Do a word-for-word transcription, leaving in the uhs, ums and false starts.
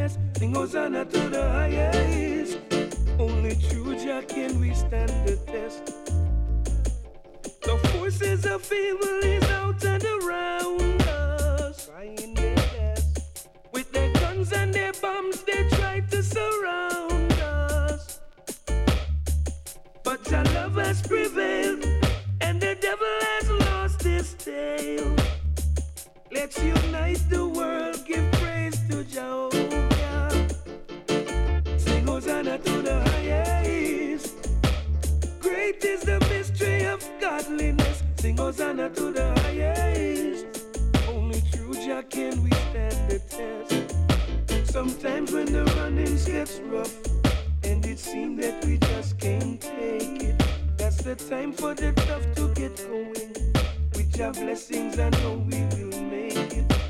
best. Sing Hosanna to the highest. Only through Jah can we stand the test. The forces of evil is out and around us, trying their best. With their guns and their bombs, they try to surround us. But Jah love has prevailed, and the devil has lost his tail. Let's unite the world, give praise to Jehovah. Sing Hosanna to the highest. Great is the mystery of godliness. Sing Hosanna to the highest. Only through Jah can we stand the test. Sometimes when the runnings gets rough, and it seems that we just can't take it, that's the time for the tough to get going. With Jah blessings I know we will make it.